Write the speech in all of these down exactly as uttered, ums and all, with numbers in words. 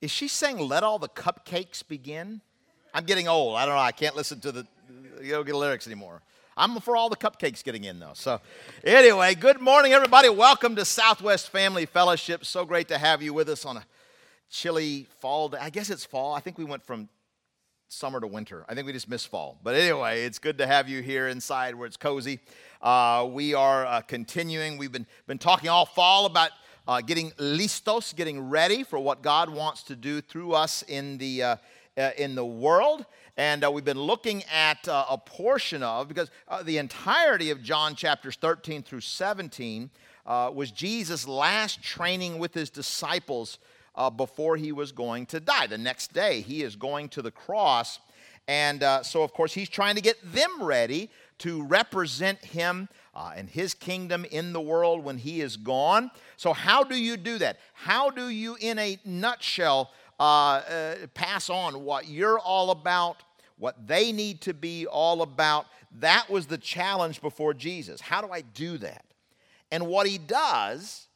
Is she saying, let all the cupcakes begin? I'm getting old. I don't know. I can't listen to the, you don't get the lyrics anymore. I'm for all the cupcakes getting in, though. So anyway, good morning, everybody. Welcome to Southwest Family Fellowship. So great to have you with us on a chilly fall day. I guess it's fall. I think we went from summer to winter. I think we just missed fall. But anyway, it's good to have you here inside where it's cozy. Uh, we are uh, continuing. We've been, been talking all fall about uh, getting listos, getting ready for what God wants to do through us in the uh, uh, in the world. And uh, we've been looking at uh, a portion of, because uh, the entirety of John chapters thirteen through seventeen uh, was Jesus' last training with his disciples uh, before he was going to die. The next day, he is going to the cross. And uh, so, of course, he's trying to get them ready to represent him uh, and his kingdom in the world when he is gone. So how do you do that? How do you, in a nutshell, uh, uh, pass on what you're all about, what they need to be all about? That was the challenge before Jesus. How do I do that? And what he does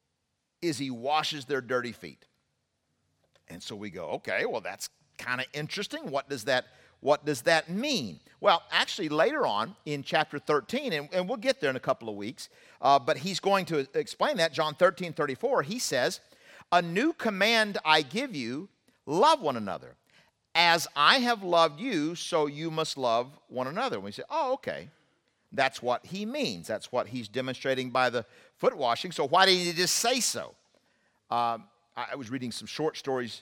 is he washes their dirty feet. And so we go, okay, well, that's kind of interesting. What does that What does that mean? Well, actually, later on in chapter thirteen, and, and we'll get there in a couple of weeks, uh, but he's going to explain that. John thirteen thirty-four, he says, "A new command I give you, love one another. As I have loved you, so you must love one another." And we say, oh, okay. That's what he means. That's what he's demonstrating by the foot washing. So why didn't he just say so? Um, I was reading some short stories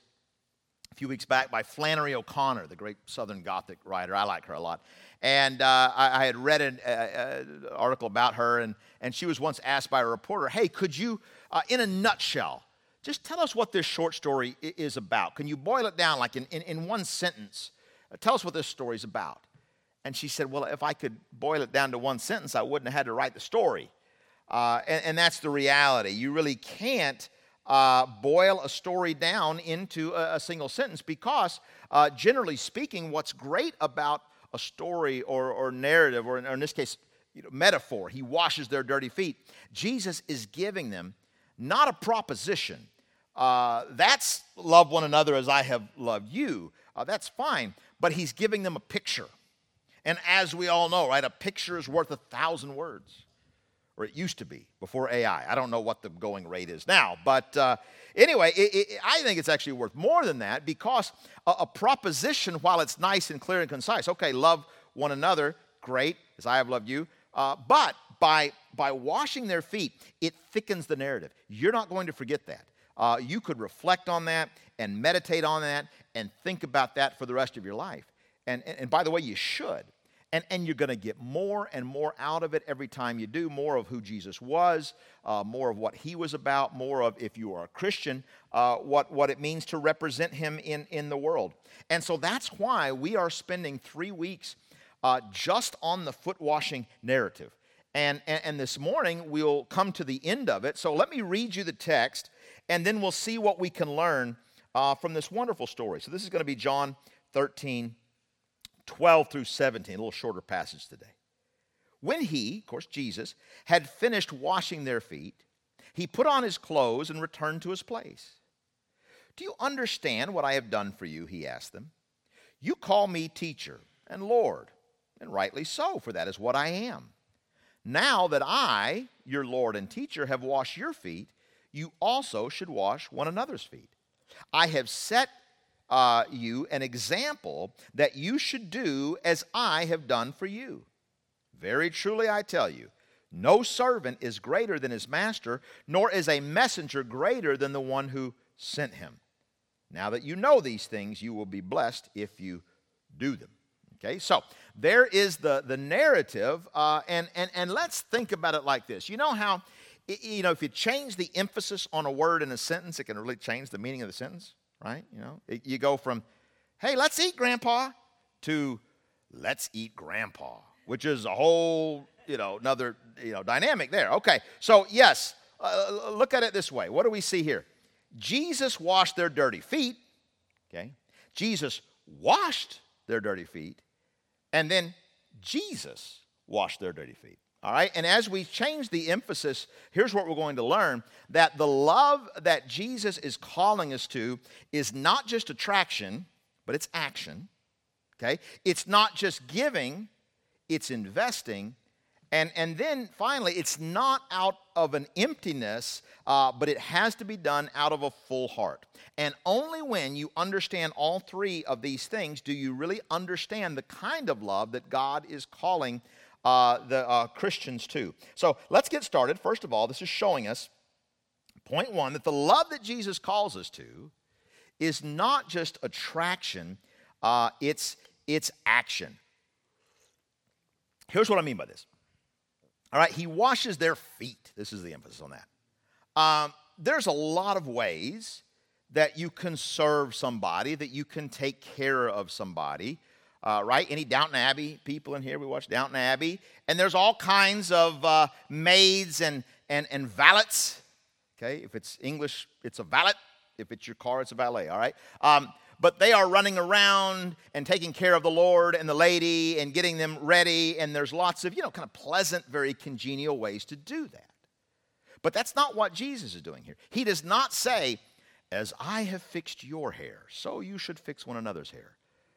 a few weeks back by Flannery O'Connor, the great Southern Gothic writer. I like her a lot. And uh, I, I had read an uh, uh, article about her, and, and she was once asked by a reporter, hey, could you, uh, in a nutshell, just tell us what this short story is about? Can you boil it down like in, in, in one sentence? Uh, tell us what this story is about. And she said, well, if I could boil it down to one sentence, I wouldn't have had to write the story. Uh, and, and that's the reality. You really can't Uh, boil a story down into a, a single sentence because, uh, generally speaking, what's great about a story or, or narrative, or in, or in this case, you know, metaphor, he washes their dirty feet. Jesus is giving them not a proposition. Uh, that's love one another as I have loved you. Uh, that's fine, but he's giving them a picture. And as we all know, right, a picture is worth a thousand words. Or it used to be before A I. I don't know what the going rate is now. But uh, anyway, it, it, I think it's actually worth more than that because a, a proposition, while it's nice and clear and concise, okay, love one another, great, as I have loved you. Uh, but by, by washing their feet, it thickens the narrative. You're not going to forget that. Uh, you could reflect on that and meditate on that and think about that for the rest of your life. And, and, and by the way, you should. And, and you're going to get more and more out of it every time you do, more of who Jesus was, uh, more of what he was about, more of, if you are a Christian, uh, what, what it means to represent him in, in the world. And so that's why we are spending three weeks uh, just on the foot washing narrative. And, and, and this morning we'll come to the end of it. So let me read you the text, and then we'll see what we can learn uh, from this wonderful story. So this is going to be John thirteen, twelve through seventeen, a little shorter passage today. When he, of course Jesus, had finished washing their feet, he put on his clothes and returned to his place. "Do you understand what I have done for you?" he asked them. "You call me teacher and Lord, and rightly so, for that is what I am. Now that I, your Lord and teacher, have washed your feet, you also should wash one another's feet. I have set Uh, you an example that you should do as I have done for you. Very truly I tell you, no servant is greater than his master, nor is a messenger greater than the one who sent him. Now that you know these things, you will be blessed if you do them." Okay, so there is the, the narrative, uh, and, and, and let's think about it like this. You know how, you know, if you change the emphasis on a word in a sentence, it can really change the meaning of the sentence? Right? You know, it, you go from, hey, let's eat, Grandpa, to let's eat, Grandpa, which is a whole, you know, another, you know, dynamic there. Okay, so yes, uh, look at it this way. What do we see here? Jesus washed their dirty feet, okay? Jesus washed their dirty feet, and then Jesus washed their dirty feet. All right, and as we change the emphasis, here's what we're going to learn, that the love that Jesus is calling us to is not just attraction, but it's action, okay? It's not just giving, it's investing, and, and then finally, it's not out of an emptiness, uh, but it has to be done out of a full heart. And only when you understand all three of these things do you really understand the kind of love that God is calling Uh, the uh, Christians too. So let's get started. First of all, this is showing us, point one, that the love that Jesus calls us to is not just attraction, uh, it's, it's action. Here's what I mean by this. All right, he washes their feet. This is the emphasis on that. Um, there's a lot of ways that you can serve somebody, that you can take care of somebody. Uh, right? Any Downton Abbey people in here? We watch Downton Abbey. And there's all kinds of uh, maids and, and, and valets. Okay? If it's English, it's a valet. If it's your car, it's a valet. All right? Um, but they are running around and taking care of the Lord and the lady and getting them ready. And there's lots of, you know, kind of pleasant, very congenial ways to do that. But that's not what Jesus is doing here. He does not say, as I have fixed your hair, so you should fix one another's hair.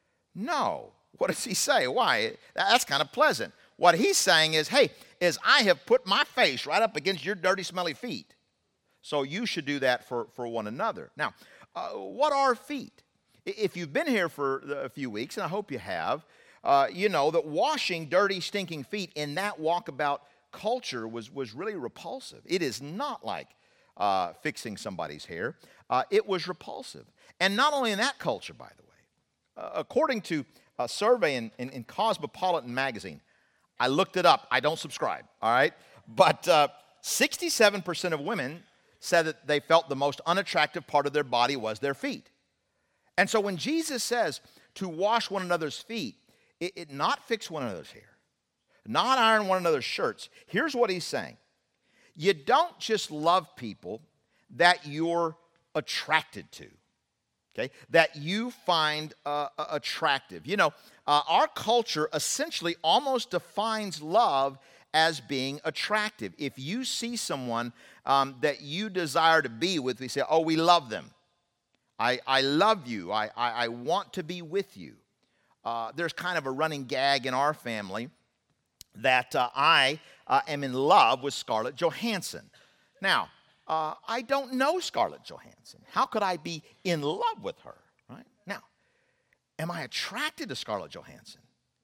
No. What does he say? Why? That's kind of pleasant. What he's saying is, hey, is I have put my face right up against your dirty, smelly feet. So you should do that for, for one another. Now, uh, what are feet? If you've been here for a few weeks, and I hope you have, uh, you know that washing dirty, stinking feet in that walkabout culture was, was really repulsive. It is not like uh, fixing somebody's hair. Uh, it was repulsive. And not only in that culture, by the way. Uh, according to a survey in, in, in Cosmopolitan magazine, I looked it up. I don't subscribe, all right? But uh, sixty-seven percent of women said that they felt the most unattractive part of their body was their feet. And so when Jesus says to wash one another's feet, it, it not fix one another's hair, not iron one another's shirts. Here's what he's saying. You don't just love people that you're attracted to. Okay, that you find uh, attractive. You know, uh, our culture essentially almost defines love as being attractive. If you see someone um, that you desire to be with, we say, oh, we love them. I, I love you. I, I, I want to be with you. Uh, there's kind of a running gag in our family that uh, I uh, am in love with Scarlett Johansson. Now, Uh, I don't know Scarlett Johansson. How could I be in love with her, right? Now, am I attracted to Scarlett Johansson?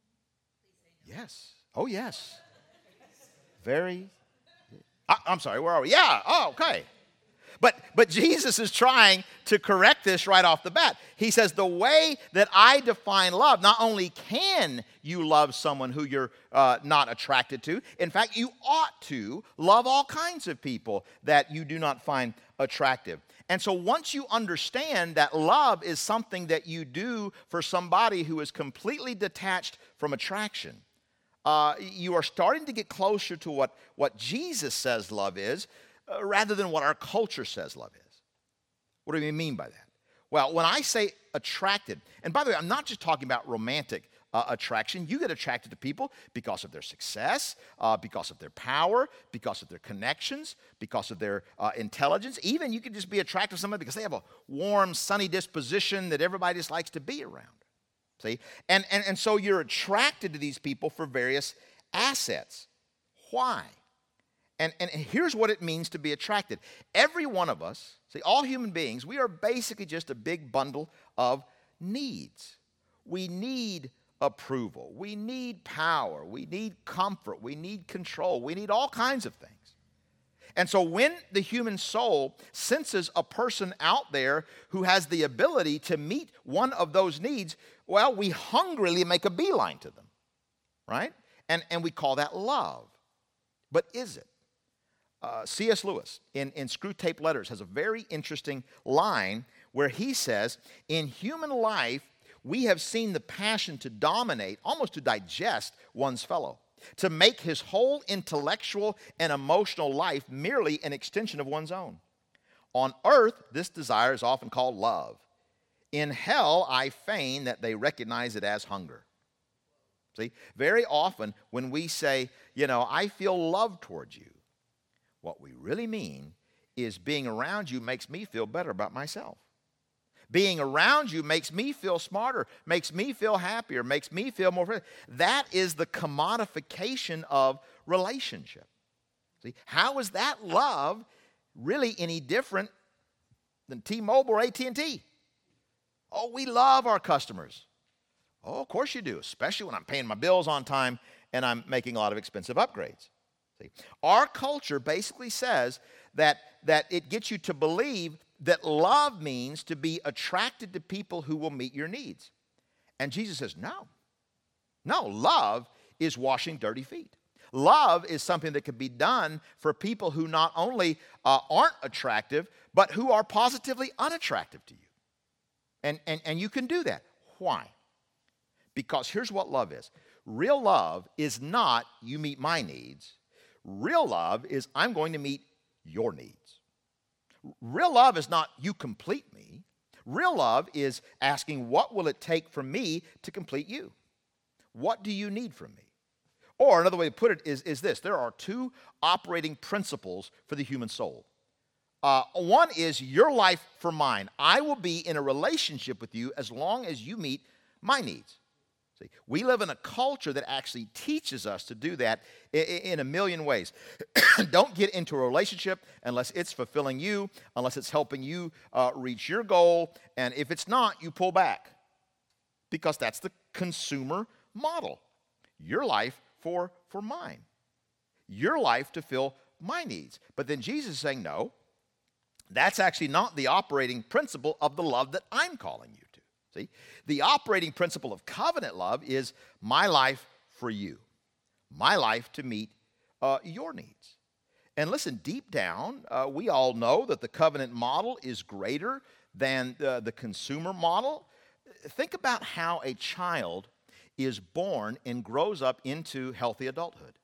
Yes. Oh, yes. Very. I, I'm sorry, where are we? Yeah, oh, okay. But, but Jesus is trying to correct this right off the bat. He says, the way that I define love, not only can you love someone who you're uh, not attracted to, in fact, you ought to love all kinds of people that you do not find attractive. And so once you understand that love is something that you do for somebody who is completely detached from attraction, uh, you are starting to get closer to what, what Jesus says love is, Uh, rather than what our culture says love is. What do we mean by that? Well, when I say attracted, and by the way, I'm not just talking about romantic uh, attraction. You get attracted to people because of their success, uh, because of their power, because of their connections, because of their uh, intelligence. Even you can just be attracted to somebody because they have a warm, sunny disposition that everybody just likes to be around. See? And, and, and so you're attracted to these people for various assets. Why? And, and here's what it means to be attracted. Every one of us, see, all human beings, we are basically just a big bundle of needs. We need approval. We need power. We need comfort. We need control. We need all kinds of things. And so when the human soul senses a person out there who has the ability to meet one of those needs, well, we hungrily make a beeline to them, right? And, and we call that love. But is it? Uh, C S Lewis in, in Screwtape Letters has a very interesting line where he says, in human life, we have seen the passion to dominate, almost to digest one's fellow, to make his whole intellectual and emotional life merely an extension of one's own. On earth, this desire is often called love. In hell, I feign that they recognize it as hunger. See, very often when we say, you know, I feel love towards you, what we really mean is being around you makes me feel better about myself. Being around you makes me feel smarter, makes me feel happier, makes me feel more. That is the commodification of relationship. See, how is that love really any different than T-Mobile or A T and T? Oh, we love our customers. Oh, of course you do, especially when I'm paying my bills on time and I'm making a lot of expensive upgrades. See, our culture basically says that, that it gets you to believe that love means to be attracted to people who will meet your needs. And Jesus says, no. No, love is washing dirty feet. Love is something that can be done for people who not only uh, aren't attractive, but who are positively unattractive to you. And, and, and you can do that. Why? Because here's what love is. Real love is not you meet my needs. Real love is I'm going to meet your needs. Real love is not you complete me. Real love is asking what will it take for me to complete you? What do you need from me? Or another way to put it is, is this. There are two operating principles for the human soul. Uh, one is your life for mine. I will be in a relationship with you as long as you meet my needs. See, we live in a culture that actually teaches us to do that in, in a million ways. Don't get into a relationship unless it's fulfilling you, unless it's helping you uh, reach your goal. And if it's not, you pull back. Because that's the consumer model. Your life for, for mine. Your life to fill my needs. But then Jesus is saying, no, that's actually not the operating principle of the love that I'm calling you to. See, the operating principle of covenant love is my life for you, my life to meet uh, your needs. And listen, deep down, uh, we all know that the covenant model is greater than uh, the consumer model. Think about how a child is born and grows up into healthy adulthood.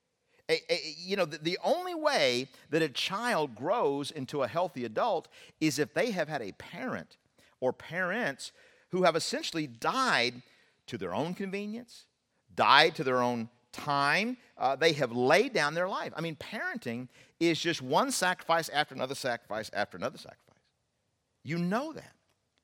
A, a, you know, the, the only way that a child grows into a healthy adult is if they have had a parent or parents who have essentially died to their own convenience, died to their own time. Uh, they have laid down their life. I mean, parenting is just one sacrifice after another sacrifice after another sacrifice. You know that.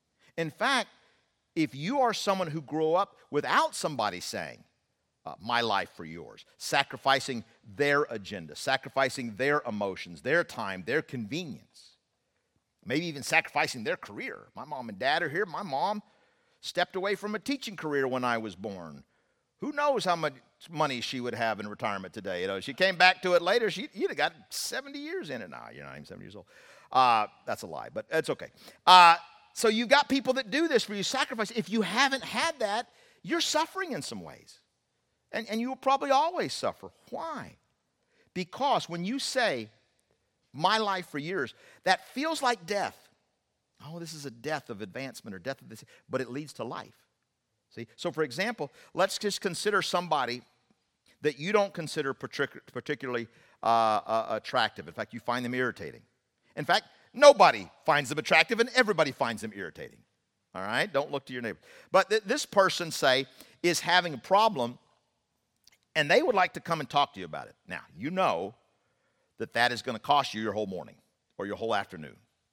In fact, if you are someone who grew up without somebody saying, uh, my life for yours, sacrificing their agenda, sacrificing their emotions, their time, their convenience, maybe even sacrificing their career. My mom and dad are here. My mom stepped away from a teaching career when I was born. Who knows how much money she would have in retirement today? You know, she came back to it later. She, you'd have got seventy years in it now. You're not even seventy years old. Uh, that's a lie, but it's okay. Uh, so you've got people that do this for you, sacrifice. If you haven't had that, you're suffering in some ways. And, and you will probably always suffer. Why? Because when you say, my life for yours, that feels like death. Oh, this is a death of advancement or death of this, but it leads to life. See? So, for example, let's just consider somebody that you don't consider partic- particularly uh, uh, attractive. In fact, you find them irritating. In fact, nobody finds them attractive and everybody finds them irritating. All right? Don't look to your neighbor. But th- this person, say, is having a problem and they would like to come and talk to you about it. Now, you know that that is going to cost you your whole morning or your whole afternoon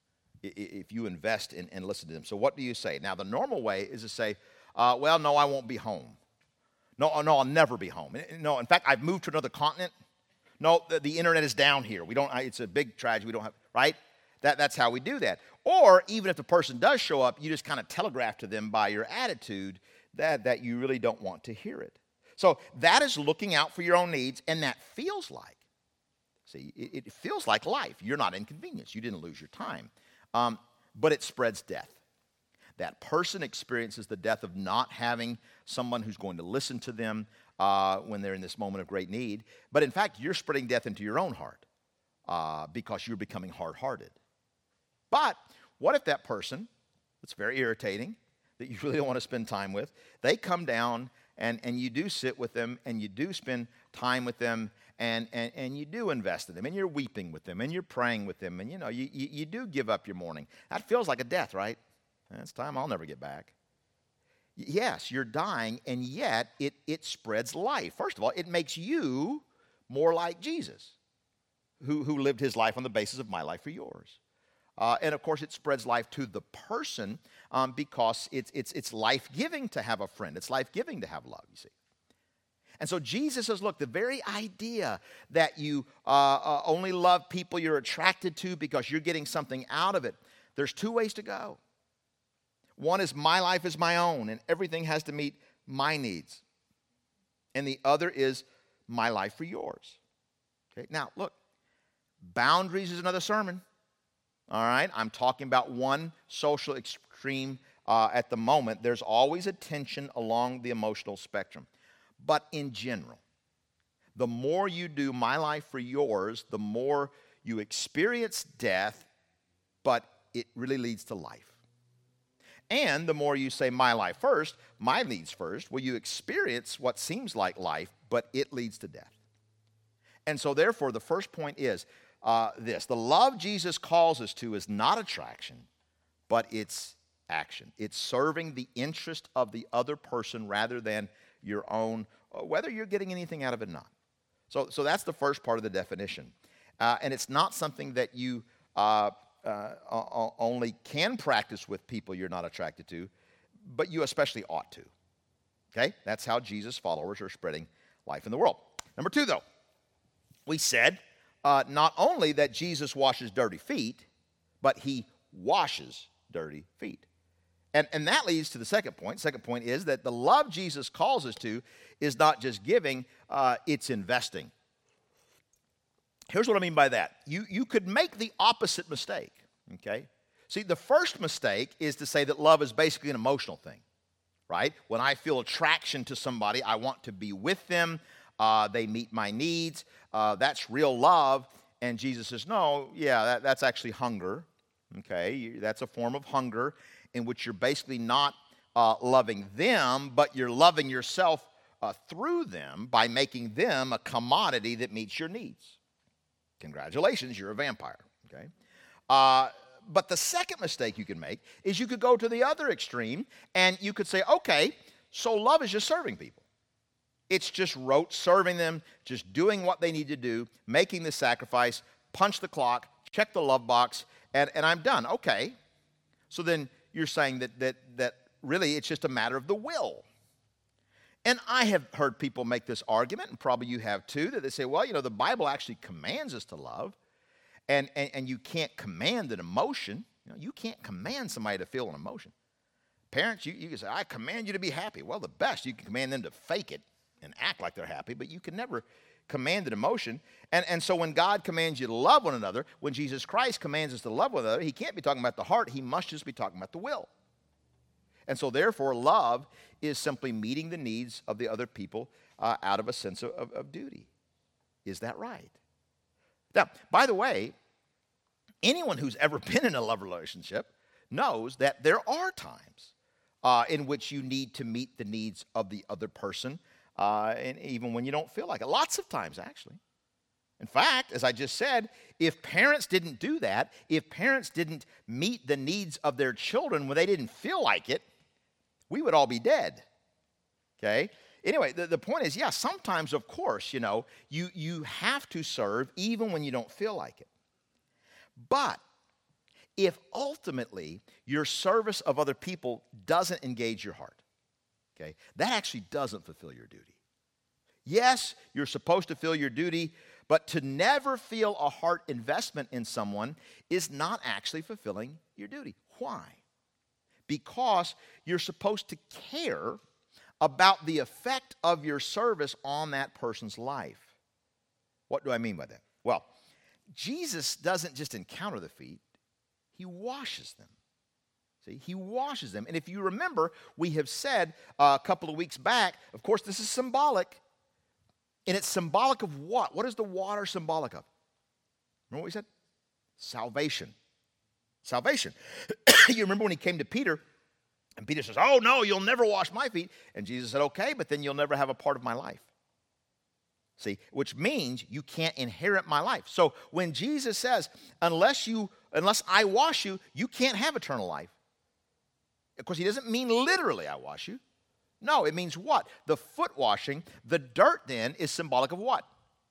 if you invest in and listen to them. So what do you say? Now, the normal way is to say, uh, well, no, I won't be home. No, no, I'll never be home. No, in fact, I've moved to another continent. No, the, the internet is down here. We don't. It's a big tragedy. We don't have, right? That, that's how we do that. Or even if the person does show up, you just kind of telegraph to them by your attitude that, that you really don't want to hear it. So that is looking out for your own needs, and that feels like, see, it, it feels like life. You're not inconvenienced. You didn't lose your time. Um, but it spreads death. That person experiences the death of not having someone who's going to listen to them uh, when they're in this moment of great need. But in fact, you're spreading death into your own heart uh, because you're becoming hard-hearted. But what if that person that's very irritating, that you really don't want to spend time with, they come down and, and you do sit with them and you do spend time with them and, and, and you do invest in them and you're weeping with them and you're praying with them and, you know, you, you, you do give up your morning. That feels like a death, right? That's time I'll never get back. Yes, you're dying, and yet it, it spreads life. First of all, it makes you more like Jesus, who, who lived his life on the basis of my life for yours. Uh, and, of course, it spreads life to the person um, because it's, it's, it's life-giving to have a friend. It's life-giving to have love, you see. And so Jesus says, look, the very idea that you uh, uh, only love people you're attracted to because you're getting something out of it, there's two ways to go. One is my life is my own, and everything has to meet my needs. And the other is my life for yours. Okay? Now, look, boundaries is another sermon. All right? I'm talking about one social extreme uh, at the moment. There's always a tension along the emotional spectrum. But in general, the more you do my life for yours, the more you experience death, but it really leads to life. And the more you say my life first, my needs first, well, you experience what seems like life, but it leads to death. And so therefore, the first point is uh, this. The love Jesus calls us to is not attraction, but it's action. It's serving the interest of the other person rather than your own, whether you're getting anything out of it or not. So, so that's the first part of the definition. Uh, and it's not something that you uh, uh, only can practice with people you're not attracted to, but you especially ought to. Okay? That's how Jesus' followers are spreading life in the world. Number two, though, we said uh, not only that Jesus washes dirty feet, but he washes dirty feet. And, and that leads to the second point. Second point is that the love Jesus calls us to is not just giving, uh, it's investing. Here's what I mean by that. You, you could make the opposite mistake, okay? See, the first mistake is to say that love is basically an emotional thing, right? When I feel attraction to somebody, I want to be with them. Uh, they meet my needs. Uh, that's real love. And Jesus says, no, yeah, that, that's actually hunger, okay? That's a form of hunger in which you're basically not uh, loving them, but you're loving yourself uh, through them by making them a commodity that meets your needs. Congratulations, you're a vampire, okay? Uh, but the second mistake you can make is you could go to the other extreme and you could say, okay, so love is just serving people. It's just rote serving them, just doing what they need to do, making the sacrifice, punch the clock, check the love box, and, and I'm done. Okay, so then you're saying that, that, that really it's just a matter of the will. And I have heard people make this argument, and probably you have too, that they say, well, you know, the Bible actually commands us to love, and, and, and you can't command an emotion. You know, you can't command somebody to feel an emotion. Parents, you, you can say, I command you to be happy. Well, the best, you can command them to fake it and act like they're happy, but you can never command an emotion. And, and so when God commands you to love one another, when Jesus Christ commands us to love one another, he can't be talking about the heart, he must just be talking about the will. And so therefore, love is simply meeting the needs of the other people uh, out of a sense of, of, of duty. Is that right? Now, by the way, anyone who's ever been in a love relationship knows that there are times uh, in which you need to meet the needs of the other person, uh, and even when you don't feel like it. Lots of times, actually. In fact, as I just said, if parents didn't do that, if parents didn't meet the needs of their children when they didn't feel like it, we would all be dead, okay? Anyway, the, the point is, yeah, sometimes, of course, you know, you, you have to serve even when you don't feel like it. But if ultimately your service of other people doesn't engage your heart, okay, that actually doesn't fulfill your duty. Yes, you're supposed to feel your duty, but to never feel a heart investment in someone is not actually fulfilling your duty. Why? Because you're supposed to care about the effect of your service on that person's life. What do I mean by that? Well, Jesus doesn't just encounter the feet, he washes them. See, he washes them. And if you remember, we have said uh, a couple of weeks back, of course, this is symbolic. And it's symbolic of what? What is the water symbolic of? Remember what we said? Salvation. Salvation. You remember when he came to Peter, and Peter says, oh, no, you'll never wash my feet. And Jesus said, okay, but then you'll never have a part of my life. See, which means you can't inherit my life. So when Jesus says, unless you, unless I wash you, you can't have eternal life. Of course, he doesn't mean literally, I wash you. No, it means what? The foot washing, the dirt then is symbolic of what?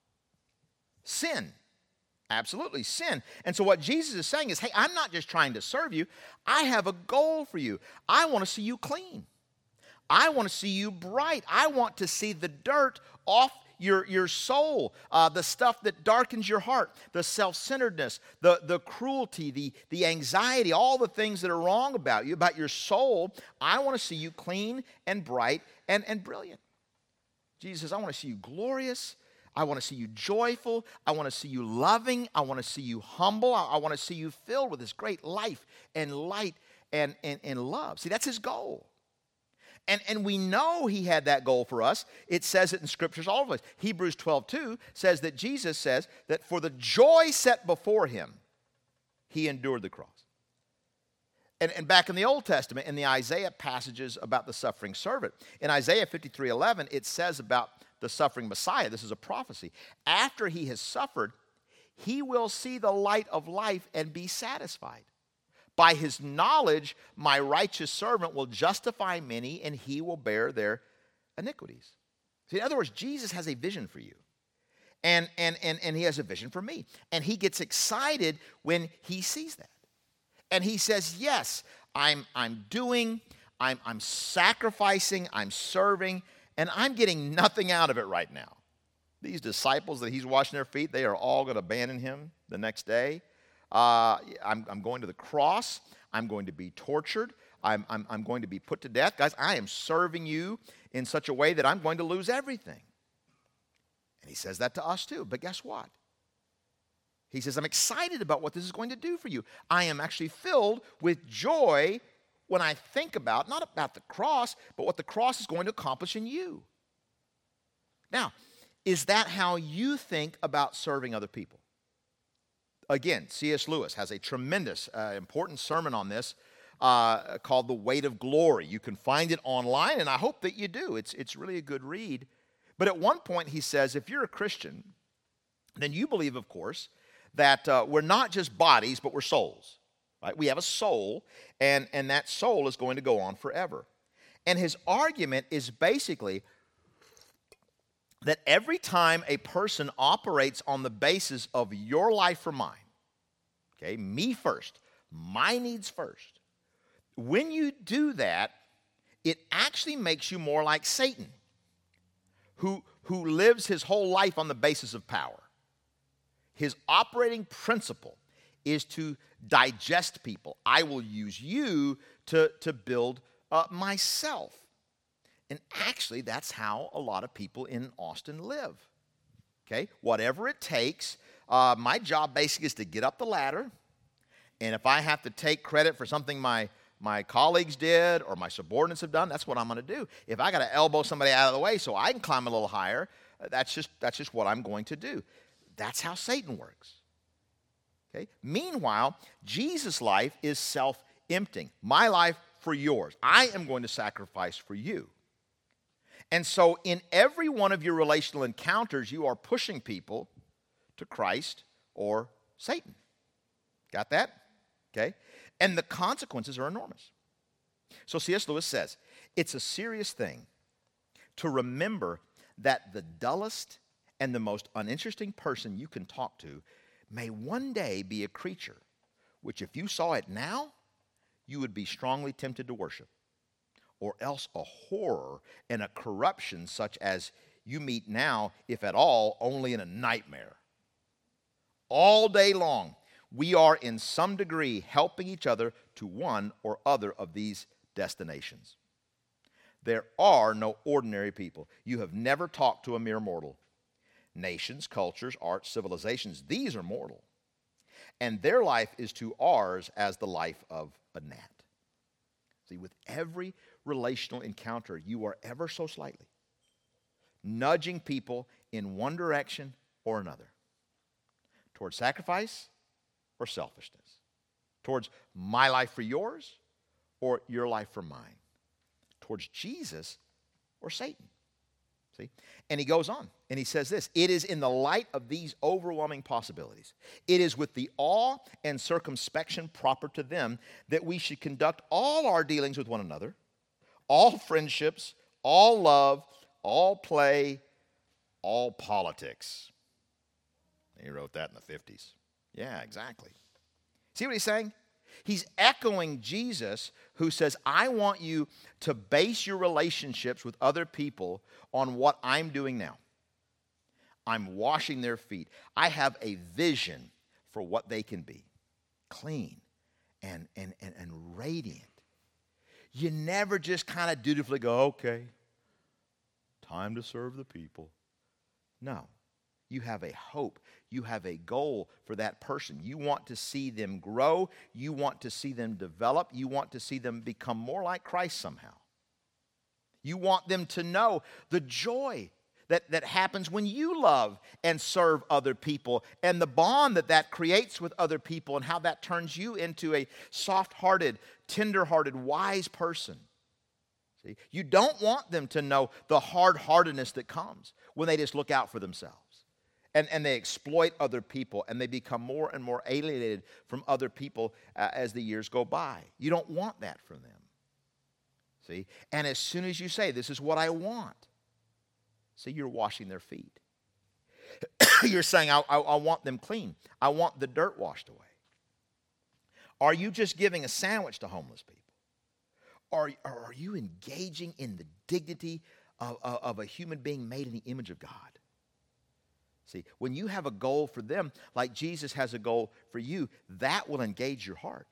Sin. Absolutely, sin. And so what Jesus is saying is, hey, I'm not just trying to serve you. I have a goal for you. I want to see you clean. I want to see you bright. I want to see the dirt off your, your soul, uh, the stuff that darkens your heart, the self-centeredness, the, the cruelty, the, the anxiety, all the things that are wrong about you, about your soul. I want to see you clean and bright and, and brilliant. Jesus says, I want to see you glorious. I want to see you joyful. I want to see you loving. I want to see you humble. I, I want to see you filled with this great life and light and, and, and love. See, that's his goal. And, and we know he had that goal for us. It says it in scriptures all of us. Hebrews twelve two says that Jesus says that for the joy set before him, he endured the cross. And, and back in the Old Testament, in the Isaiah passages about the suffering servant, in Isaiah fifty-three eleven, it says about the suffering Messiah, this is a prophecy, after he has suffered, he will see the light of life and be satisfied. By his knowledge, my righteous servant will justify many, and he will bear their iniquities. See, in other words, Jesus has a vision for you. And, and, and, and he has a vision for me. And he gets excited when he sees that. And he says, yes, I'm, I'm doing, I'm, I'm sacrificing, I'm serving, and I'm getting nothing out of it right now. These disciples that he's washing their feet, they are all going to abandon him the next day. Uh, I'm, I'm going to the cross. I'm going to be tortured. I'm, I'm, I'm going to be put to death. Guys, I am serving you in such a way that I'm going to lose everything. And he says that to us too. But guess what? He says, I'm excited about what this is going to do for you. I am actually filled with joy when I think about, not about the cross, but what the cross is going to accomplish in you. Now, is that how you think about serving other people? Again, C S Lewis has a tremendous, uh, important sermon on this uh, called The Weight of Glory. You can find it online, and I hope that you do. It's, it's really a good read. But at one point he says, if you're a Christian, then you believe, of course, that uh, we're not just bodies, but we're souls. Right? We have a soul, and, and that soul is going to go on forever. And his argument is basically that every time a person operates on the basis of your life or mine, okay, me first, my needs first, when you do that, it actually makes you more like Satan, who, who lives his whole life on the basis of power. His operating principle is to digest people. I will use you to, to build uh, myself. And actually, that's how a lot of people in Austin live. Okay? Whatever it takes, uh, my job basically is to get up the ladder, and if I have to take credit for something my, my colleagues did or my subordinates have done, that's what I'm going to do. If I got to elbow somebody out of the way so I can climb a little higher, that's just, that's just what I'm going to do. That's how Satan works. Okay? Meanwhile, Jesus' life is self-emptying. My life for yours. I am going to sacrifice for you. And so in every one of your relational encounters, you are pushing people to Christ or Satan. Got that? Okay? And the consequences are enormous. So C S Lewis says, it's a serious thing to remember that the dullest and the most uninteresting person you can talk to may one day be a creature which, if you saw it now, you would be strongly tempted to worship, or else a horror and a corruption such as you meet now, if at all, only in a nightmare. All day long, we are in some degree helping each other to one or other of these destinations. There are no ordinary people. You have never talked to a mere mortal. Nations, cultures, arts, civilizations, these are mortal. And their life is to ours as the life of a gnat. See, with every relational encounter, you are ever so slightly nudging people in one direction or another, towards sacrifice or selfishness, towards my life for yours or your life for mine, towards Jesus or Satan. See? And he goes on, and he says this, it is in the light of these overwhelming possibilities, it is with the awe and circumspection proper to them that we should conduct all our dealings with one another, all friendships, all love, all play, all politics. He wrote that in the fifties. Yeah, exactly. See what he's saying? He's echoing Jesus, who says, I want you to base your relationships with other people on what I'm doing now. I'm washing their feet. I have a vision for what they can be. Clean and, and, and, and radiant. You never just kind of dutifully go, okay, time to serve the people. No. You have a hope. You have a goal for that person. You want to see them grow. You want to see them develop. You want to see them become more like Christ somehow. You want them to know the joy that, that happens when you love and serve other people, and the bond that that creates with other people, and how that turns you into a soft-hearted, tender-hearted, wise person. See? You don't want them to know the hard-heartedness that comes when they just look out for themselves. And, and they exploit other people, and they become more and more alienated from other people uh, as the years go by. You don't want that for them. See? And as soon as you say, this is what I want, see, you're washing their feet. You're saying, I, I, I want them clean. I want the dirt washed away. Are you just giving a sandwich to homeless people? Or, or are you engaging in the dignity of, of, of a human being made in the image of God? See, when you have a goal for them, like Jesus has a goal for you, that will engage your heart.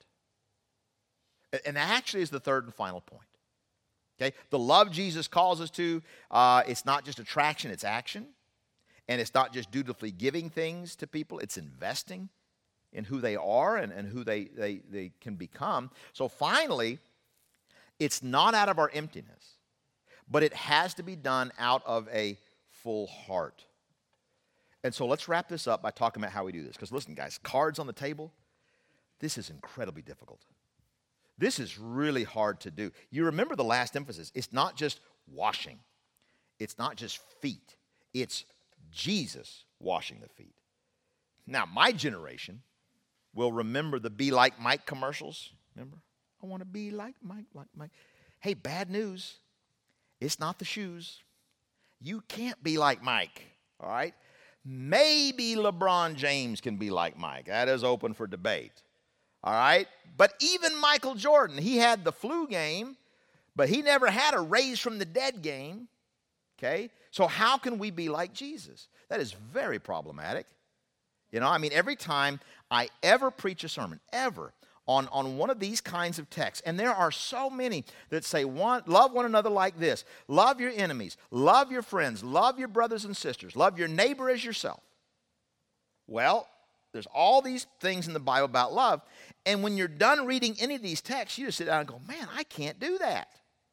And that actually is the third and final point. Okay? The love Jesus calls us to, uh, it's not just attraction, it's action. And it's not just dutifully giving things to people, it's investing in who they are and, and who they, they, they can become. So finally, it's not out of our emptiness, but it has to be done out of a full heart. And so let's wrap this up by talking about how we do this. Because listen, guys, cards on the table, this is incredibly difficult. This is really hard to do. You remember the last emphasis. It's not just washing. It's not just feet. It's Jesus washing the feet. Now, my generation will remember the Be Like Mike commercials. Remember? I want to be like Mike, like Mike. Hey, bad news. It's not the shoes. You can't be like Mike, all right? Maybe LeBron James can be like Mike. That is open for debate. All right? But even Michael Jordan, he had the flu game, but he never had a raise from the dead game. Okay? So how can we be like Jesus? That is very problematic. You know, I mean, every time I ever preach a sermon, ever, on, on one of these kinds of texts, and there are so many that say, one, love one another like this, love your enemies, love your friends, love your brothers and sisters, love your neighbor as yourself. Well, there's all these things in the Bible about love, and when you're done reading any of these texts, you just sit down and go, man, I can't do that.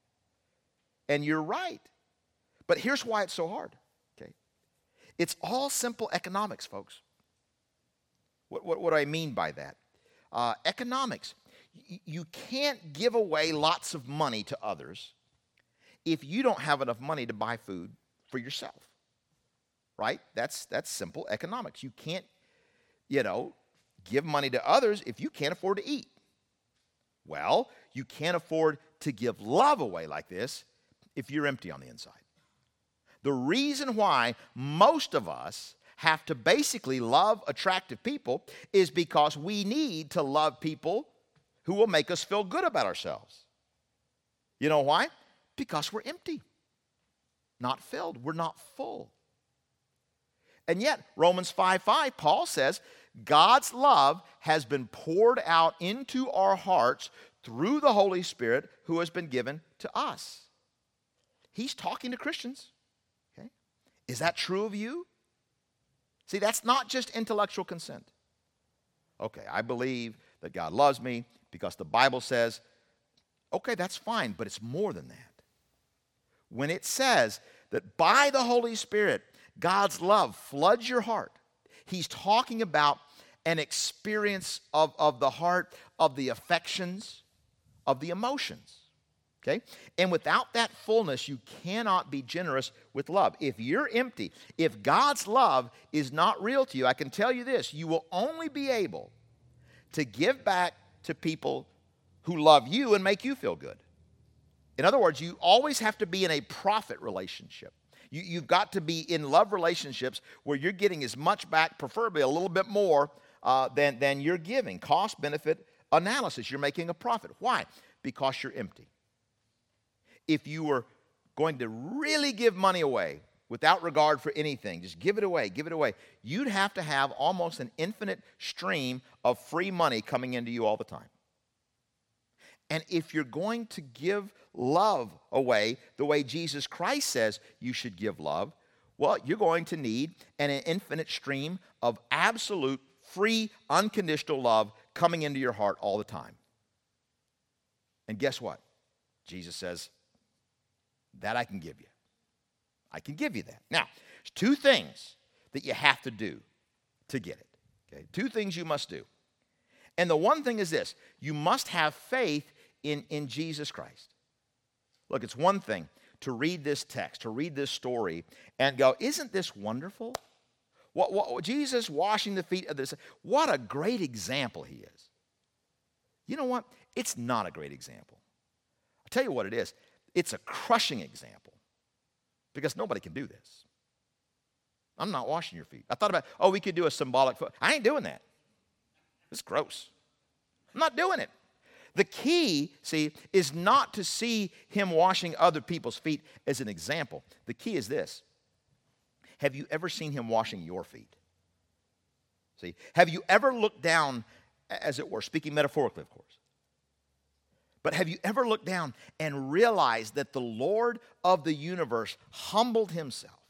And you're right. But here's why it's so hard. Okay? It's all simple economics, folks. What, what, what do I mean by that? Uh, economics. Y- you can't give away lots of money to others if you don't have enough money to buy food for yourself. Right? That's, that's simple economics. You can't, you know, give money to others if you can't afford to eat. Well, you can't afford to give love away like this if you're empty on the inside. The reason why most of us have to basically love attractive people is because we need to love people who will make us feel good about ourselves. You know why? Because we're empty, not filled. We're not full. And yet, Romans five five, Paul says, God's love has been poured out into our hearts through the Holy Spirit who has been given to us. He's talking to Christians. Okay? Is that true of you? See, that's not just intellectual consent. Okay, I believe that God loves me because the Bible says, okay, that's fine, but it's more than that. When it says that by the Holy Spirit, God's love floods your heart, he's talking about an experience of, of the heart, of the affections, of the emotions. Okay? And without that fullness, you cannot be generous with love. If you're empty, if God's love is not real to you, I can tell you this, you will only be able to give back to people who love you and make you feel good. In other words, you always have to be in a profit relationship. You, you've got to be in love relationships where you're getting as much back, preferably a little bit more uh, than, than you're giving. Cost-benefit analysis. You're making a profit. Why? Because you're empty. If you were going to really give money away without regard for anything, just give it away, give it away, you'd have to have almost an infinite stream of free money coming into you all the time. And if you're going to give love away the way Jesus Christ says you should give love, well, you're going to need an infinite stream of absolute, free, unconditional love coming into your heart all the time. And guess what? Jesus says, that I can give you. I can give you that. Now, there's two things that you have to do to get it. Okay? Two things you must do. And the one thing is this, you must have faith in, in Jesus Christ. Look, it's one thing to read this text, to read this story, and go, isn't this wonderful? What, what, Jesus washing the feet of this, what a great example he is. You know what? It's not a great example. I'll tell you what it is. It's a crushing example because nobody can do this. I'm not washing your feet. I thought about, oh, we could do a symbolic foot. I ain't doing that. It's gross. I'm not doing it. The key, see, is not to see him washing other people's feet as an example. The key is this. Have you ever seen him washing your feet? See, have you ever looked down, as it were, speaking metaphorically, of course, but have you ever looked down and realized that the Lord of the universe humbled himself,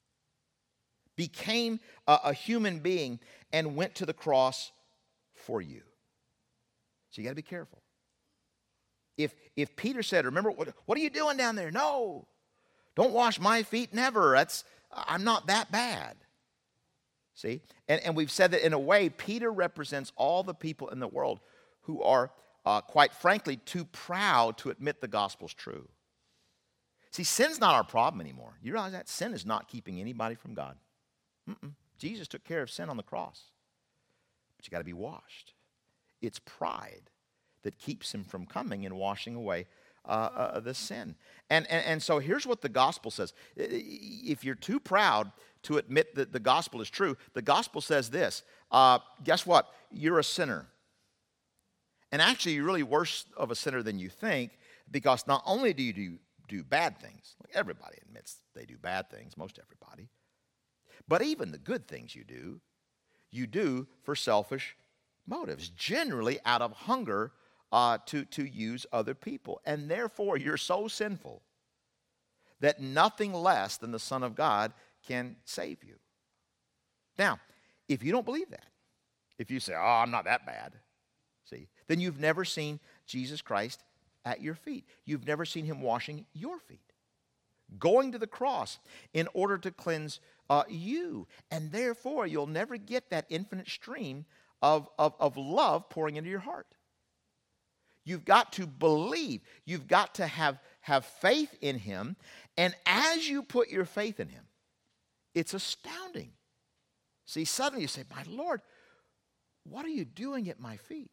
became a, a human being, and went to the cross for you? So you got to be careful. If, if Peter said, remember, what, what are you doing down there? No, don't wash my feet, never. That's, I'm not that bad. See? And, and we've said that in a way, Peter represents all the people in the world who are Uh, quite frankly, too proud to admit the gospel's true. See, sin's not our problem anymore. You realize that? Sin is not keeping anybody from God. Mm-mm. Jesus took care of sin on the cross. But you got to be washed. It's pride that keeps him from coming and washing away uh, uh, the sin. And, and, and so here's what the gospel says. If you're too proud to admit that the gospel is true, the gospel says this. Uh, guess what? You're a sinner. And actually, you're really worse of a sinner than you think, because not only do you do, do bad things, like everybody admits they do bad things, most everybody, but even the good things you do, you do for selfish motives, generally out of hunger uh, to, to use other people. And therefore, you're so sinful that nothing less than the Son of God can save you. Now, if you don't believe that, if you say, oh, I'm not that bad, see, then you've never seen Jesus Christ at your feet. You've never seen him washing your feet, going to the cross in order to cleanse uh, you. And therefore, you'll never get that infinite stream of, of, of love pouring into your heart. You've got to believe. You've got to have, have faith in him. And as you put your faith in him, it's astounding. See, suddenly you say, my Lord, what are you doing at my feet?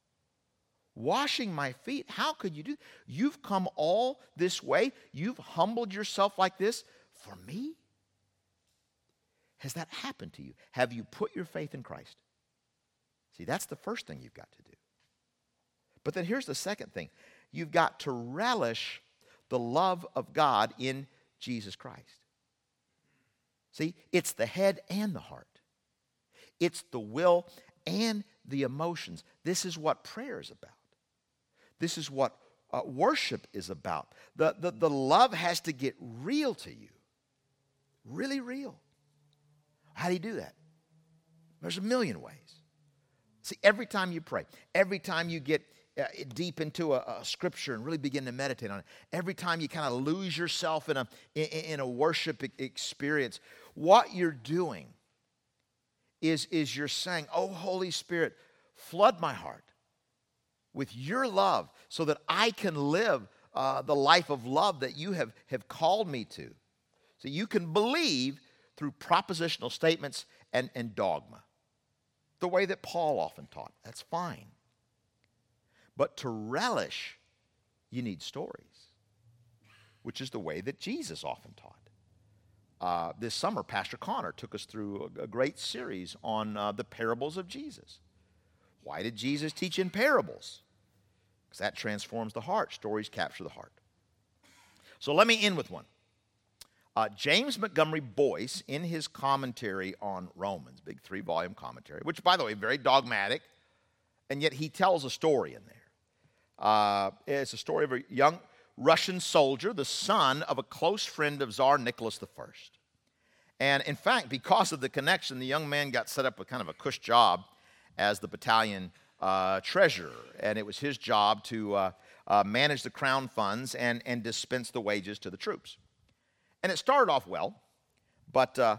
Washing my feet? How could you do? You've come all this way. You've humbled yourself like this for me? Has that happened to you? Have you put your faith in Christ? See, that's the first thing you've got to do. But then here's the second thing. You've got to relish the love of God in Jesus Christ. See, it's the head and the heart. It's the will and the emotions. This is what prayer is about. This is what uh, worship is about. The, the, the love has to get real to you. Really real. How do you do that? There's a million ways. See, every time you pray, every time you get uh, deep into a, a scripture and really begin to meditate on it, every time you kind of lose yourself in a, in, in a worship experience, what you're doing is, is you're saying, oh, Holy Spirit, flood my heart with your love so that I can live uh, the life of love that you have, have called me to. So you can believe through propositional statements and, and dogma, the way that Paul often taught. That's fine. But to relish, you need stories, which is the way that Jesus often taught. Uh, this summer, Pastor Connor took us through a, a great series on uh, the parables of Jesus. Why did Jesus teach in parables? Because that transforms the heart. Stories capture the heart. So let me end with one. Uh, James Montgomery Boyce, in his commentary on Romans, big three-volume commentary, which, by the way, very dogmatic, and yet he tells a story in there. Uh, it's a story of a young Russian soldier, the son of a close friend of Tsar Nicholas the First. And in fact, because of the connection, the young man got set up with kind of a cush job as the battalion uh, treasurer. And it was his job to uh, uh, manage the crown funds and, and dispense the wages to the troops. And it started off well, but uh,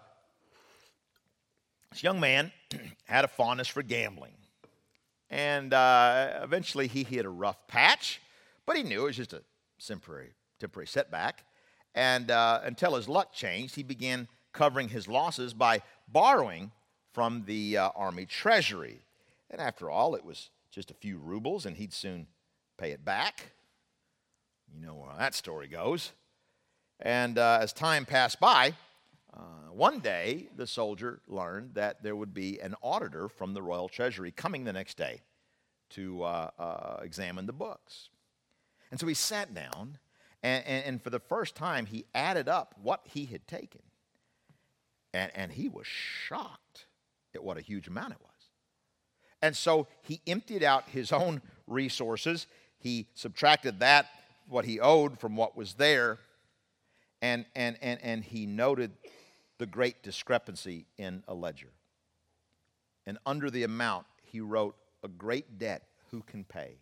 this young man had a fondness for gambling. And uh, eventually he hit a rough patch, but he knew it was just a temporary, temporary setback. And uh, until his luck changed, he began covering his losses by borrowing from the uh, army treasury. And after all, it was just a few rubles, and he'd soon pay it back. You know where that story goes. And uh, as time passed by, uh, one day the soldier learned that there would be an auditor from the royal treasury coming the next day to uh, uh, examine the books. And so he sat down, and, and, and for the first time, he added up what he had taken. And, and he was shocked at what a huge amount it was. And so he emptied out his own resources. He subtracted that, what he owed, from what was there. And, and, and, and he noted the great discrepancy in a ledger. And under the amount, he wrote, "A great debt, who can pay?"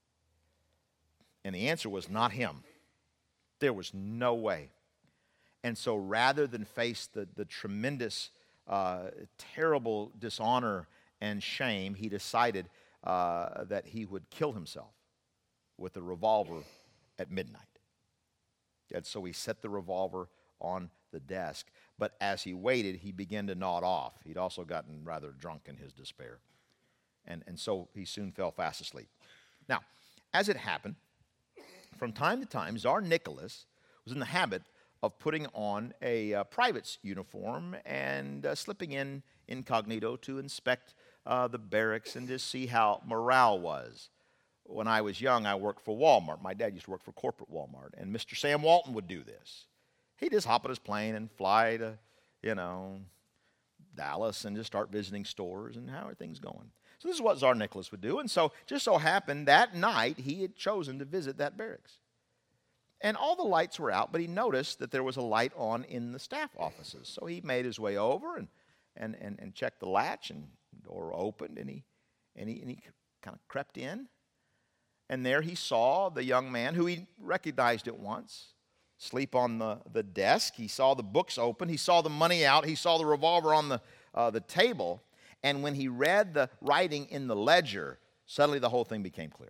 And the answer was not him. There was no way. And so rather than face the, the tremendous, uh, terrible dishonor and shame, he decided uh, that he would kill himself with a revolver at midnight. And so he set the revolver on the desk. But as he waited, he began to nod off. He'd also gotten rather drunk in his despair. And, and so he soon fell fast asleep. Now, as it happened, from time to time, Tsar Nicholas was in the habit of putting on a uh, private's uniform and uh, slipping in incognito to inspect uh, the barracks and just see how morale was. When I was young, I worked for Walmart. My dad used to work for corporate Walmart, and Mister Sam Walton would do this. He'd just hop on his plane and fly to, you know, Dallas and just start visiting stores and how are things going. So this is what Tsar Nicholas would do. And so just so happened that night he had chosen to visit that barracks. And all the lights were out, but he noticed that there was a light on in the staff offices. So he made his way over and and and, and checked the latch, and the door opened, and he and he and he kind of crept in. And there he saw the young man, who he recognized at once, sleep on the, the desk. He saw the books open. He saw the money out. He saw the revolver on the, uh, the table. And when he read the writing in the ledger, suddenly the whole thing became clear.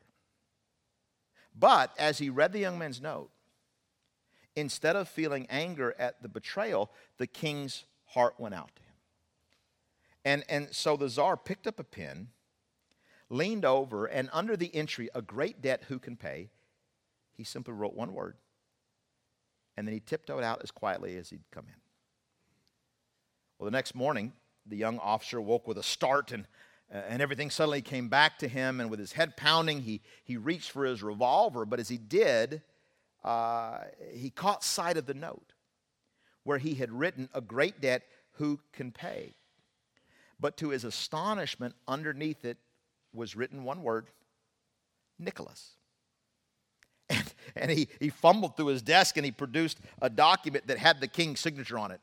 But as he read the young man's note, instead of feeling anger at the betrayal, the king's heart went out to him. And, and so the Tsar picked up a pen, leaned over, and under the entry, "A great debt, who can pay?" he simply wrote one word. And then he tiptoed out as quietly as he'd come in. Well, the next morning, the young officer woke with a start, and, uh, and everything suddenly came back to him. And with his head pounding, he, he reached for his revolver. But as he did, uh, he caught sight of the note where he had written, "A great debt, who can pay?" But to his astonishment, underneath it was written one word: Nicholas. And, and he, he fumbled through his desk and he produced a document that had the king's signature on it.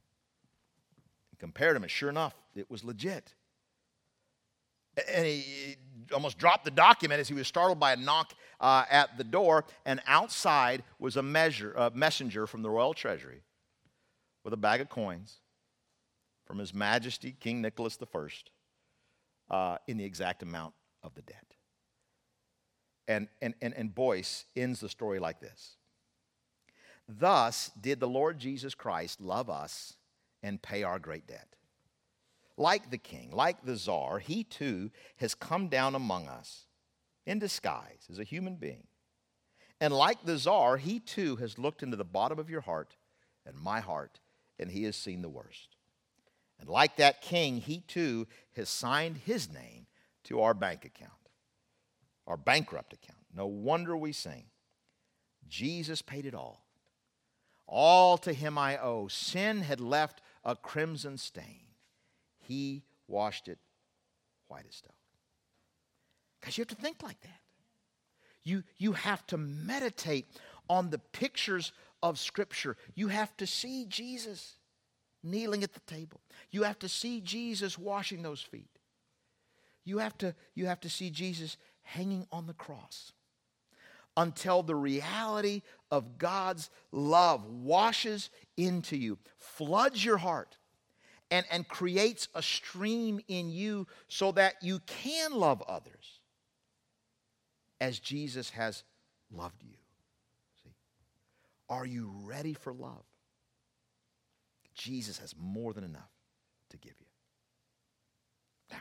He compared them, and sure enough, it was legit. And he, he almost dropped the document as he was startled by a knock uh, at the door, and outside was a, measure, a messenger from the royal treasury with a bag of coins from His Majesty King Nicholas the First uh, in the exact amount of the debt. And, and, and, and Boyce ends the story like this. Thus did the Lord Jesus Christ love us and pay our great debt. Like the king, like the czar, he too has come down among us in disguise as a human being. And like the czar, he too has looked into the bottom of your heart and my heart, and he has seen the worst. And like that king, he too has signed his name to our bank account, our bankrupt account. No wonder we sing, Jesus paid it all. All to him I owe. Sin had left a crimson stain. He washed it white as snow. Because you have to think like that. You, you have to meditate on the pictures of Scripture. You have to see Jesus kneeling at the table. You have to see Jesus washing those feet. You have to, you have to see Jesus hanging on the cross until the reality of God's love washes into you, floods your heart, and, and creates a stream in you so that you can love others as Jesus has loved you. See? Are you ready for love? Jesus has more than enough to give you. Now,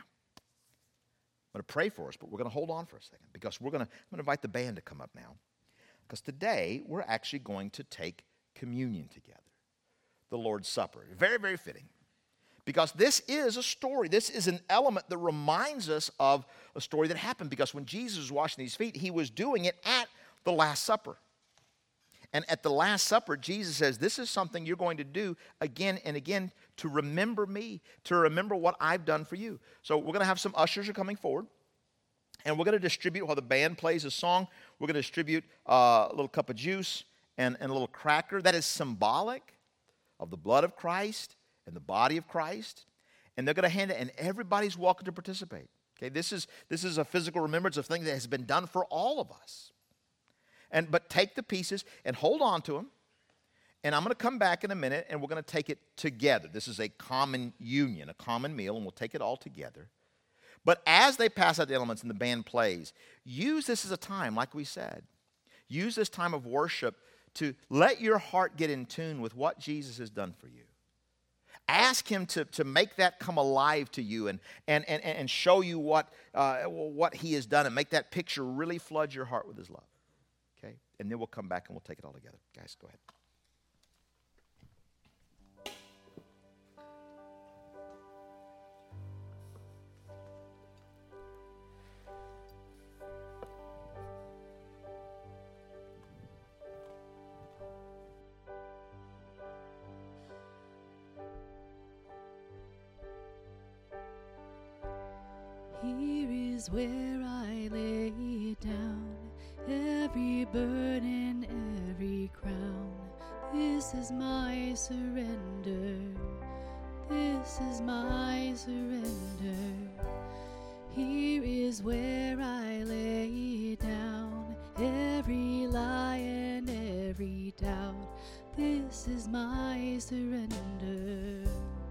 I'm going to pray for us, but we're going to hold on for a second because we're going to, I'm going to invite the band to come up now. Because today we're actually going to take communion together, the Lord's Supper. Very, very fitting. Because this is a story. This is an element that reminds us of a story that happened. Because when Jesus was washing these feet, he was doing it at the Last Supper. And at the Last Supper, Jesus says, this is something you're going to do again and again to remember me, to remember what I've done for you. So we're going to have some ushers are coming forward. And we're going to distribute, while the band plays a song, we're going to distribute uh, a little cup of juice and, and a little cracker. That is symbolic of the blood of Christ and the body of Christ. And they're going to hand it, and everybody's welcome to participate. Okay, this is, this is a physical remembrance of things that has been done for all of us. And But take the pieces and hold on to them. And I'm going to come back in a minute, and we're going to take it together. This is a common union, a common meal, and we'll take it all together. But as they pass out the elements and the band plays, use this as a time, like we said. Use this time of worship to let your heart get in tune with what Jesus has done for you. Ask him to, to make that come alive to you and, and, and, and show you what, uh, what he has done and make that picture really flood your heart with his love. Okay? And then we'll come back and we'll take it all together. Guys, go ahead. Here is where I lay it down, every burden, every crown. This is my surrender, this is my surrender. Here is where I lay it down, every lie and every doubt. This is my surrender.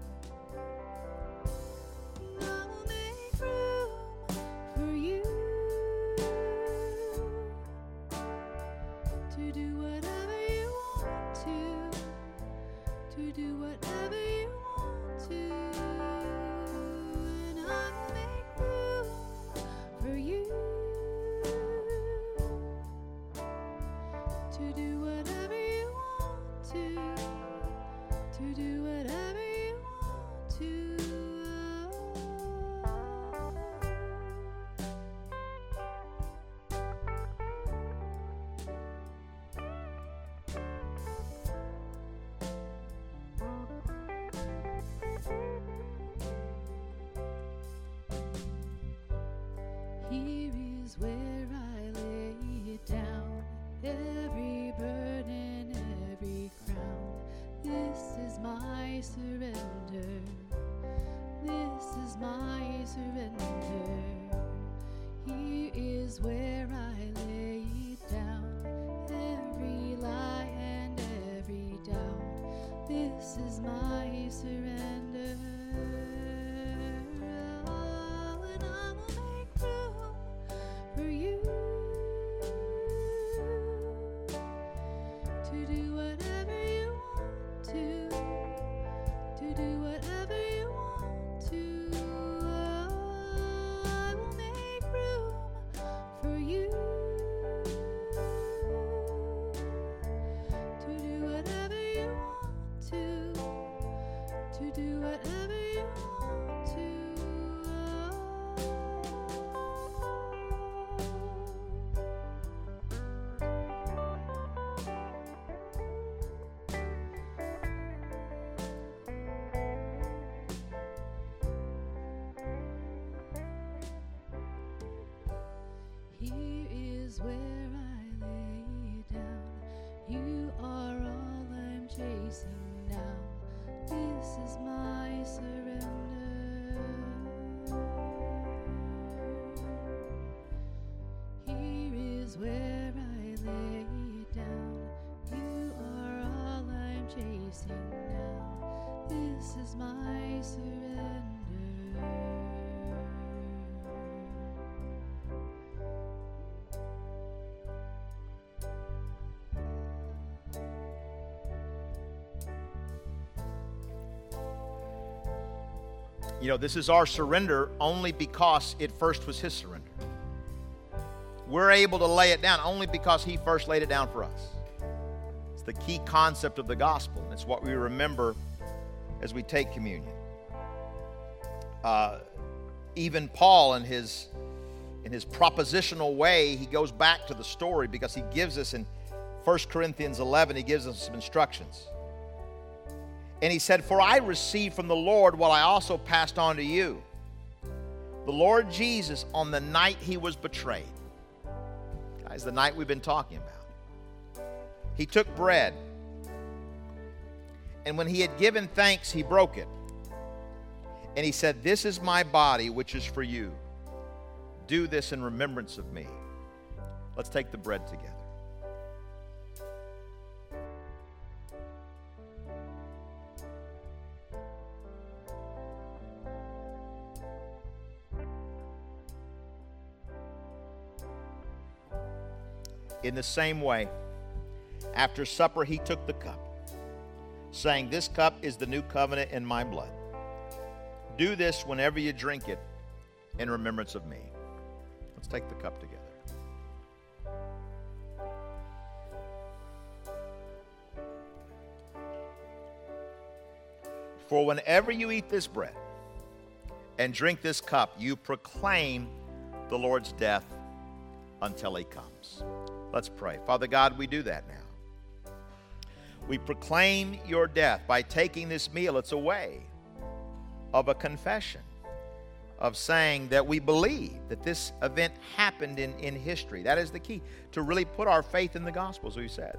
Here is where I lay it down, every burden, every crown. This is my surrender, this is my surrender. Here is where I lay it down, every lie and every doubt. This is my surrender. For you, chasing now. This is my surrender. Here is where I lay it down. You are all I'm chasing now. This is my surrender. You know, this is our surrender only because it first was his surrender. We're able to lay it down only because he first laid it down for us. It's the key concept of the gospel, and it's what we remember as we take communion. Uh, even Paul, in his, in his propositional way, he goes back to the story because he gives us in First Corinthians eleven, he gives us some instructions. And he said, "For I received from the Lord what I also passed on to you. The Lord Jesus, on the night he was betrayed," guys, the night we've been talking about, "he took bread, and when he had given thanks, he broke it. And he said, 'This is my body, which is for you. Do this in remembrance of me.'" Let's take the bread together. In the same way, after supper, he took the cup, saying, "This cup is the new covenant in my blood. Do this whenever you drink it in remembrance of me." Let's take the cup together. "For whenever you eat this bread and drink this cup, you proclaim the Lord's death until he comes." Let's pray. Father God, we do that now. We proclaim your death by taking this meal. It's a way of a confession, of saying that we believe that this event happened in, in history. That is the key, to really put our faith in the gospel, as we said.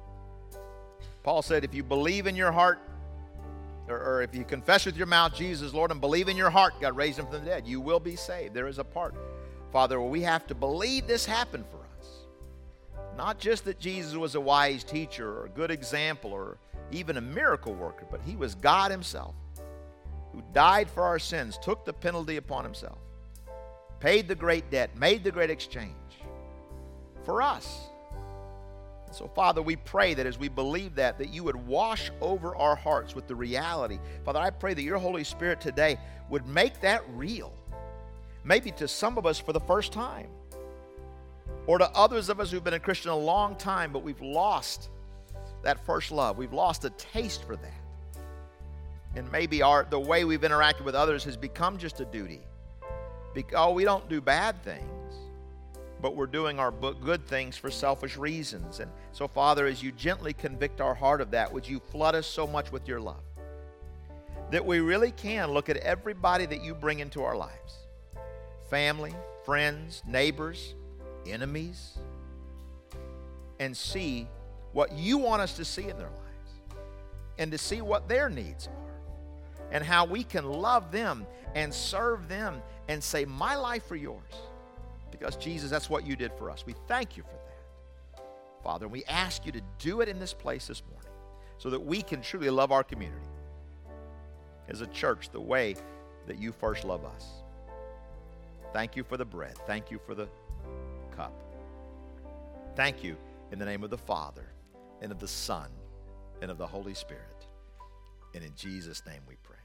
Paul said, if you believe in your heart, or, or if you confess with your mouth Jesus is Lord and believe in your heart God raised him from the dead, you will be saved. There is a part, Father, where we have to believe this happened for us. Not just that Jesus was a wise teacher or a good example or even a miracle worker, but he was God himself who died for our sins, took the penalty upon himself, paid the great debt, made the great exchange for us. So, Father, we pray that as we believe that, that you would wash over our hearts with the reality. Father, I pray that your Holy Spirit today would make that real, maybe to some of us for the first time, or to others of us who've been a Christian a long time, but we've lost that first love. We've lost a taste for that. And maybe our the way we've interacted with others has become just a duty. Because, oh, we don't do bad things, but we're doing our good things for selfish reasons. And so, Father, as you gently convict our heart of that, would you flood us so much with your love that we really can look at everybody that you bring into our lives, family, friends, neighbors, enemies, and see what you want us to see in their lives, and to see what their needs are, and how we can love them and serve them and say, my life for yours. Because, Jesus, that's what you did for us. We thank you for that. Father, we ask you to do it in this place this morning so that we can truly love our community as a church the way that you first love us. Thank you for the bread. Thank you for the cup. Thank you in the name of the Father and of the Son and of the Holy Spirit. And in Jesus' name we pray.